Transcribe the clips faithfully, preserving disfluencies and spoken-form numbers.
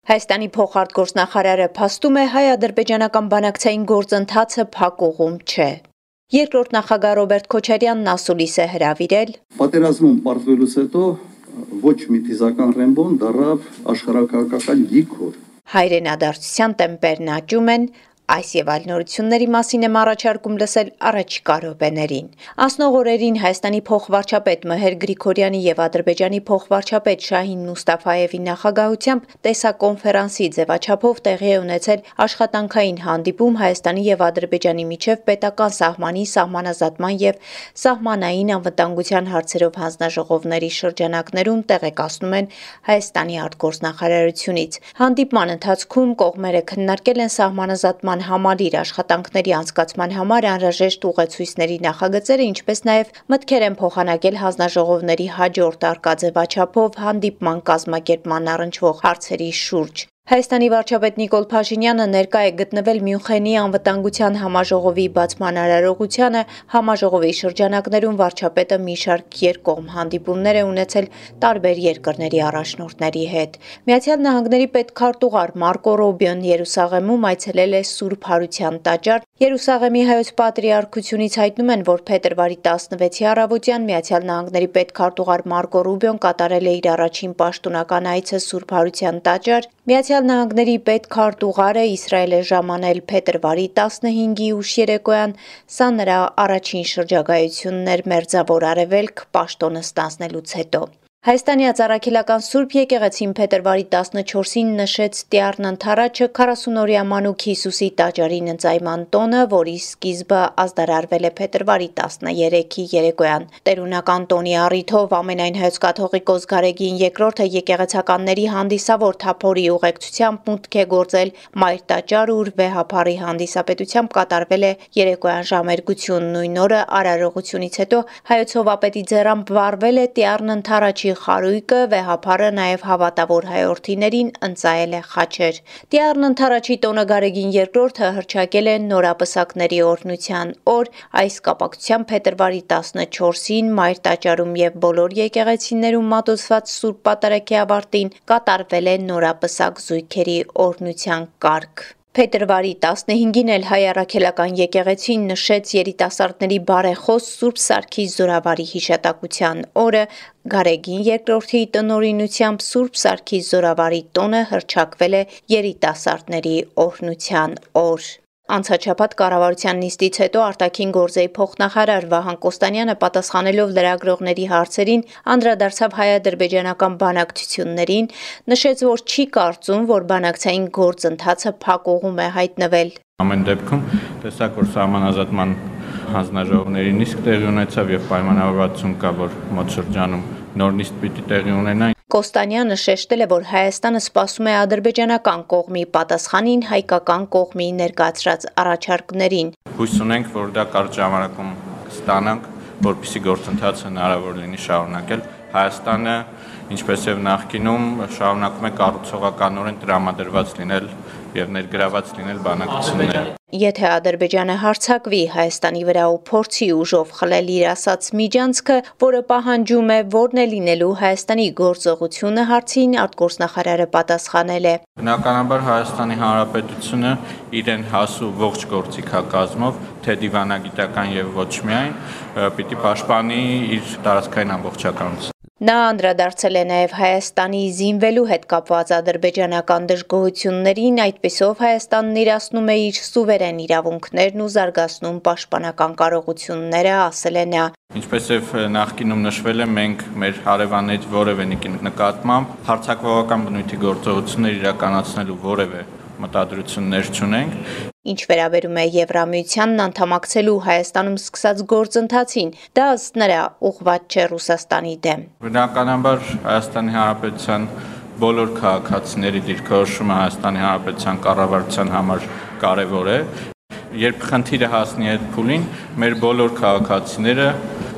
Հայաստանի փոխարտգործնախարարը փաստում է հայ-ադրբեջանական բանակցային գործընթացը փակ ուղում չէ։ Երկրորդ նախագահ Ռոբերտ Քոչարյանն ասուլիս է հրավիրել. Պատերազմում պարտվելուց հետո ոչ մի թիզական ռեմբոն դառավ աշխարհակահաղական գիքոր։ Հայրենադարձության տեմպերն աճում են, այս եւ այլ նորությունների մասին եմ առաջարկում լսել առաջիկա րոպեներին։ Անցնող օրերին Հայաստանի փոխվարչապետ Մհեր Գրիգորյանի եւ Ադրբեջանի փոխվարչապետ Շահին Մուստաֆայևի նախագահությամբ տեսակոնֆերանսի ձևաչափով տեղի է ունեցել աշխատանքային հանդիպում Հայաստանի եւ Ադրբեջանի միջև պետական սահմանի, սահմանազատման եւ սահմանային անվտանգության հարցերով հանձնաժողովների շրջանակներում, տեղեկացնում են Հայաստանի արտգործնախարարությունից։ Հանդիպման ընթացքում կողմերը քննարկել են սահմանազատման համալիր աշխատանքների անցկացման համար անհրաժեշտ ուղեցույցների նախագծերը, ինչպես նաև մտքեր են փոխանակել հանձնաժողովների հաջորդ արկա ձևաչափով հանդիպման կազմակերպման առնչվող հարցերի շուրջ։ Հայաստանի վարչապետ Նիկոլ Փաշինյանը ներկա է գտնվել Մյունխենի անվտանգության համաժողովի բացման արարողությանը, համաժողովի շրջանակներում վարչապետը մի շարք երկկողմ հանդիպումներ է ունեցել տարբեր երկրների առաջնորդների հետ։ Միացյալ Նահանգների պետքարտուղար Մարկո Ռուբիոն Երուսաղեմում այցելել է Սուրբ Հարության տաճար։ Երուսաղեմի հայոց պատրիարքությունից հայտնում են, որ փետրվարի տասնվեցի առավոտյան Միացյալ Նահանգների պետքարտուղար Մարկո Ռուբիոն կատարել է իր առաջին պաշտոնական այցը Սուրբ Հարության տաճար։ Միացյալ Նահանգների պետքարտուղարը Իսրայել է ժամանել փետրվարի տասնհինգի ուշ երեկոյան, սա նրա առաջին շրջագայությունն էր Մերձավոր Արևելք պաշտոնը ստանձնելուց հետո։ Հայաստանի Ածառաքելական Սուրբ եկեղեցին փետրվարի տասնչորսին նշեց Տյառն Ընթառաջը քառասունօրյա մանուկ Հիսուսի տաճարին ընծայման տոնը, որի սկիզբը ազդարարվել է փետրվարի տասներեքի երեկոյան։ Տերունական տոնի առիթով ամենայն հայոց կաթողիկոս Գարեգին երկրորդը եկեղեցականների հանդիսավոր թափորի ուղեկցությամբ մուտք է գործել Մայր տաճար, ուր վեհափառի հանդիսապետությամբ կատարվել է երեկոյան ժամերգություն։ Նույն օրը արարողությունից հետո հայոց հովապետի ձեռամբ վառվել է Տյառն Ընթառաջի խարույկը, վեհափառը նաև հավատավոր հայորդիներին ընծայել է խաչեր։ Տյառն Ընթառաջի տոնը Գարեգին երկրորդը հռչակել է նորապսակների օրհնության օր։ Այս կապակցությամբ փետրվարի տասնչորսին Մայր տաճարում եւ բոլոր եկեղեցիներում մատուցված Սուրբ Պատարագի ավարտին կատարվել է նորապսակ զույգերի օրհնության կարգ։ Փետրվարի տասնհինգին էլ Հայ առաքելական եկեղեցին նշեց երիտասարդների բարեխոս Սուրբ Սարգիս Զորավարի հիշատակության օրը։ Գարեգին երկրորդի տնօրինությամբ Սուրբ Սարգիս Զորավարի տոնը հռչակվել է երիտասարդների օրհնության օր։ Անցաչափած կառավարության նիստից հետո արտաքին գործերի փոխնախարար Վահան Կոստանյանը պատասխանելով լրագրողների հարցերին անդրադարձավ հայ-ադրբեջանական բանակցություններին, նշեց, որ չի կարծում, որ բանակցային գործընթացը փակ ուղում է հայտնվել։ Ամեն դեպքում տեսակ, որ սահմանազատման հանձնաժողովների նիստ տեղի ունեցավ եւ պայմանավորվածություն կա, որ մոտ շրջանում նոր նիստ պիտի տեղի ունենա։ Կոստանյանը շեշտել է, որ Հայաստանը սպասում է ադրբեջանական կողմի պատասխանին հայկական կողմի ներկայացրած առաջարկներին։ Հույս ունենք, որ դա կարճ ժամանակում կստանանք, որպեսզի գործընթացը հնարավոր լինի շարունակել։ Հայաստանը, ինչպես եւ նախկինում, շարունակում է կառուցողականորեն տրամադրված լինել եւ ներգրաված լինել բանակցությունները։ Եթե Ադրբեջանը հարձակվի Հայաստանի վրա ու փորձի ուժով խլել իր ասած միջանցքը, որը պահանջում է, որն է լինելու Հայաստանի գործողությունը, հարցին արտգործնախարարը պատասխանել է. Բնականաբար Հայաստանի Հանրապետությունը իրեն հասու ողջ գործիքակազմով, թե դիվանագիտական եւ ոչ միայն, պիտի պաշտպանի իր տարածքային ամբողջականությունը։ Նա անդրադարձել է նաև Հայաստանի զինվելու հետ կապված ադրբեջանական դժգոհություններին, այդպիսով Հայաստանն իրացնում է իր սուվերեն իրավունքներն ու զարգացնում պաշտպանական կարողությունները, ասել է նա։ Ինչպես եւ նախկինում նշվել է, մենք մեր հարևաններից որևէ նկատմամբ հարձակողական բնույթի գործողություններ իրականացնելու որևէ մտադրություններ չունենք։ Ինչ վերաբերում է Եվրամիությանն անդամակցելու Հայաստանում սկսած գործընթացին, դա ըստ նրա ուղղված չէ Ռուսաստանի դեմ։ Բնականաբար Հայաստանի Հանրապետության բոլոր քաղաքացիների դիրքորոշումը Հայաստանի Հանրապետության կառավարության համար կարևոր է։ Երբ խնդիրը հասնի այդ փուլին, մեր բոլոր քաղաքացիները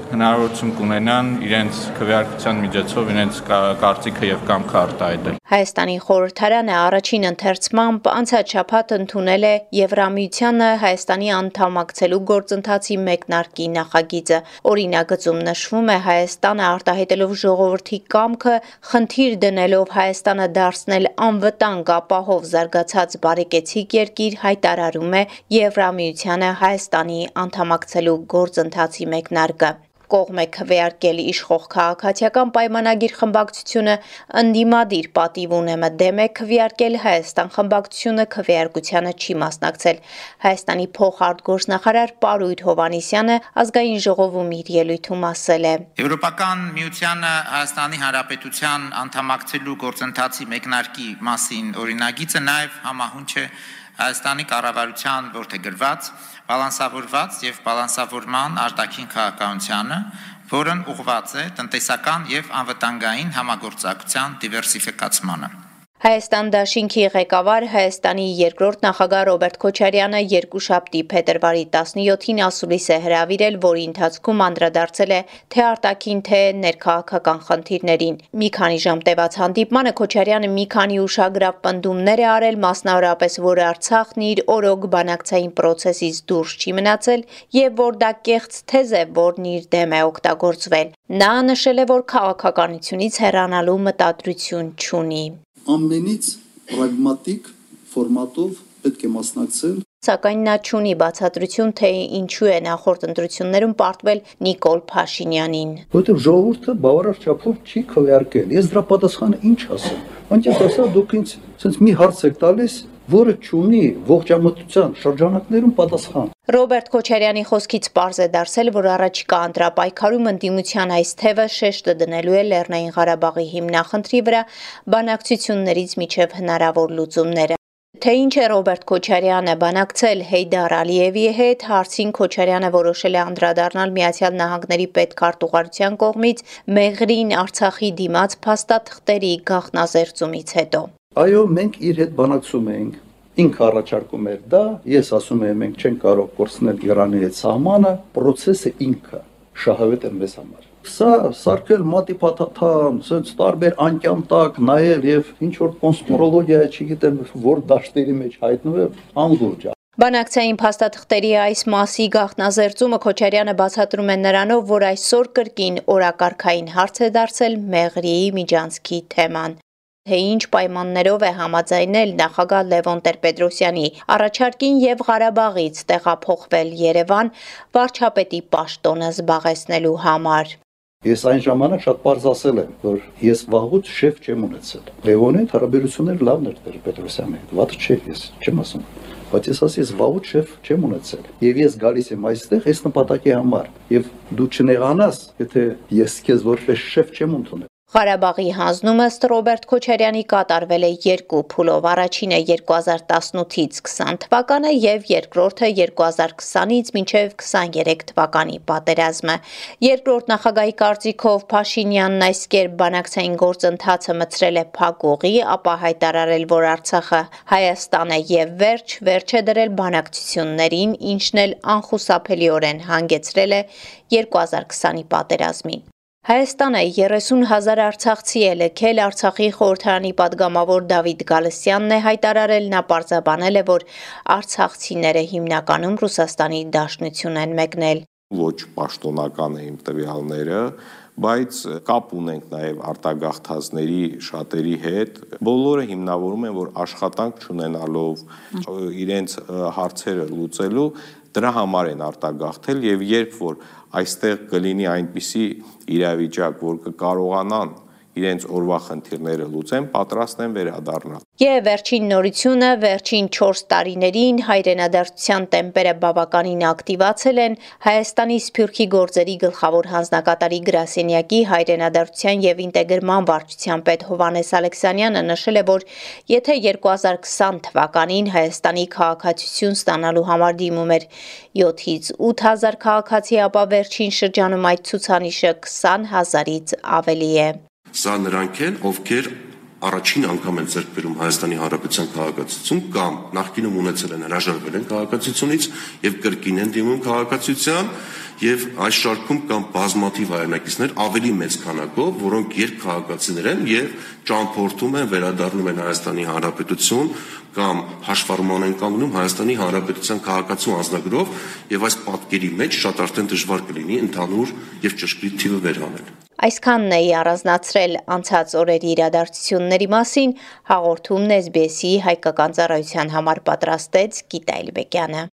հնարավորություն կունենան իրենց քվեարկության միջոցով իրենց կարծիքը եւ կամքը արտահայտել։ Հայաստանի խորհրդարանը առաջին ընթերցմամբ անցած շաբաթ ընդունել է Եվրամիությանը Հայաստանի անդամակցելու գործընթացի մեկնարկի նախագիծը։ Օրինագծում նշվում է Հայաստանը արտահայտելով ժողովրդի կամքը, խնդիր դնելով Հայաստանը դարձնել անվտանգ ապահով զարգացած բարեկեցիկ երկիր, հայտարարում է Եվրամիությանը Հայաստանի անդամակցելու գործընթացի մեկնարկը։ Կողմ է քվեարկել իշխող քաղաքացիական պայմանագիր խմբակցությունը, ընդդիմադիր պատիվ ունեմը դեմ է քվեարկել, Հայաստան խմբակցությունը քվեարկությանը չի մասնակցել։ Հայաստանի փոխարտգործնախարար Պարույր Հովհաննիսյանը ազգային ժողովում իր ելույթում ասել է. Եվրոպական միությանը Հայաստանի Հանրապետության անդամակցելու գործընթացի մեկնարկի մասին օրինագիծը նաև համահունչ է Հայաստանի կառավարության որդեգրված, բալանսավորված եւ բալանսավորման արտաքին քաղաքականությանը, որն ուղղված է տնտեսական եւ անվտանգային համագործակցության դիվերսիֆիկացմանը։ Հայաստան դաշինքի ղեկավար Հայաստանի երկրորդ նախագահ Ռոբերտ Քոչարյանը երկուշաբթի փետրվարի տասնյոթին ասուլիս է հրավիրել, որի ընթացքում անդրադարձել է թե արտաքին թե ներքաղաքական խնդիրներին։ Մի քանի ժամ տևած հանդիպմանը Քոչարյանը մի քանի ուշագրավ պնդումներ է արել, մասնավորապես, որ Արցախն իր օրոք բանակցային պրոցեսից դուրս չի մնացել եւ որ դա կեղծ թեզ է, որն իր դեմ է օգտագործվել։ Նա նշել է, որ քաղաքականությունից հեռանալու մտադրություն չունի։ Ամենից պրագմատիկ ֆորմատով պետք է մասնակցել։ Սակայն նա չունի բացատրություն, թե ինչու է նախորդ ընտրություններում պարտվել Նիկոլ Փաշինյանին։ Որտեղ ժողովուրդը բավարար չափով չի քվեարկել։ Ես դրա պատասխանը ինչ ասեմ։ Անկեղծ ասած, դուք ինձ sense մի հարց եք տալիս, որը չունի ողջամտության շրջանակներում պատասխան։ Ռոբերտ Քոչարյանի խոսքից պարզ է դարձել, որ առաջիկա ընտրապայքարում ընդդիմության այս թևը շեշտը դնելու է Լեռնային Ղարաբաղի հիմնախնդրի վրա բանակցություններից միջև հնարավոր լուծումները։ Թե ինչ է Ռոբերտ Քոչարյանը բանակցել Հեյդար Ալիևի հետ, հարցին Քոչարյանը որոշել է անդրադառնալ Միացյալ Նահանգների պետքարտուղարության կողմից Մեղրին Արցախի դիմաց փաստաթղթերի գաղտնազերծումից հետո։ Այո, մենք իր հետ բանակցում էինք։ Ինքը առաջարկում էր դա, ես ասում եմ մենք չենք կարող կորցնել Իրանի հետ սահմանը, process-ը ինքը շահավետ է մեզ համար։ Սա սարքել մատի փաթաթան, sense տարբեր անկյան տակ նայել եւ ինչ որ կոնսպիրոլոգիա, չգիտեմ, որ դաշտերի մեջ հայտնվել, անլուրջ է։ Բանակցային փաստաթղթերի այս մասի գաղտնազերծումը Քոչարյանը բացատրում է նրանով, որ այսօր կրկին օրակարգային հարց է դարձել Մեղրիի միջանցքի թեման։ Թե ինչ պայմաններով է համաձայնել նախագահ Լևոն Տեր-Պետրոսյանի առաջարկին եւ Ղարաբաղից տեղափոխվել Երևան վարչապետի պաշտոնը զբաղեցնելու համար։ Ես այն ժամանակ շատ պարզ ասել եմ, որ ես վաղուց շեֆ չեմ ունեցել։ Լևոնի հարաբերությունները լավն էր Տեր-Պետրոսյանի հետ, վատ չէ, ես չեմ ասում։ Բայց ես ասի, ես վաղուց շեֆ չեմ ունեցել։ Եվ ես գալիս եմ այստեղ այս նպատակի համար։ Եւ դու չնեղանաս, եթե ես քեզ որպես շեֆ չեմ ընդունել։ Ղարաբաղի հանձնումը ըստ Ռոբերտ Քոչարյանի կատարվել է երկու փուլով, առաջինը երկու հազար տասնութից քսան թվականը եւ երկրորդը երկու հազար քսանից մինչեւ քսաներեք թվականի պատերազմը։ Երկրորդ նախագահի կարծիքով Փաշինյանն այս կերպ բանակցային գործընթացը մցրել է փակուղի, ապա հայտարարել, որ Արցախը Հայաստան է եւ վերջ վերջ է դրել բանակցություններին, ինչն էլ անխուսափելիորեն հանգեցրել է երկու հազար քսանի պատերազմին։ Հայաստանը երեսուն հազար արցախցի է լքել, Արցախի խորհրդարանի падգամավոր Դավիթ Գալստյանն է հայտարարել, նա պարզաբանել է, որ արցախցիները հիմնականում Ռուսաստանի Դաշնություն են մեկնել։ Ոչ պաշտոնական է իմ տվյալները, բայց կապ ունենք նաև արտագաղթածների շատերի հետ։ Բոլորը հիմնավորում են, որ աշխատանք չունենալով իրենց հարցերը լուծելու դրա համար են արտագաղթել եւ երբ որ այստեղ կլինի այնպիսի իրավիճակ, որ կկարողանան իրենց օրվա խնդիրները լուծեն, պատրաստ են վերադառնալ։ Եվ վերջին նորությունը, վերջին չորս տարիներին հայրենադարձության տեմպերը բավականին ակտիվացել են Հայաստանի Սփյուռքի գործերի գլխավոր հանձնակատարի գրասենյակի հայրենադարձության եւ ինտեգրման վարչության պետ Հովհաննես Ալեքսանյանը նշել է, որ եթե երկու հազար քսան թվականին Հայաստանի քաղաքացիություն ստանալու համար դիմում էր յոթից ութ հազար քաղաքացի, ապա վերջին շրջանում այդ ցուցանիշը քսան հազարից ավելի է։ Սա նրանք են, ովքեր առաջին անգամ են ձեռք բերում Հայաստանի Հանրապետության քաղաքացիություն կամ նախկինում ունեցել են հրաժարվել են քաղաքացիությունից եւ կրկին են դիմում քաղաքացիության եւ այս շարքում կամ բազմաթիվ հայրենակիցներ ավելի մեծ քանակով, որոնք երկքաղաքացիներ են եւ ճամփորդում են վերադառնում են Հայաստանի Հանրապետություն կամ հաշվառման են կանգնում Հայաստանի Հանրապետության քաղաքացու անձնագրով եւ այս պատկերի մեջ շատ արդեն դժվար կլինի ընդհանուր եւ ճշգրիտ թիվը վերանել։ Այսքանն էի առանձնացրել անցած օրերի իրադարձությունների մասին հաղորդումն էս բի էսի հայկական ծառայության համար պատրաստեց Գիտա Էլբեկյանը։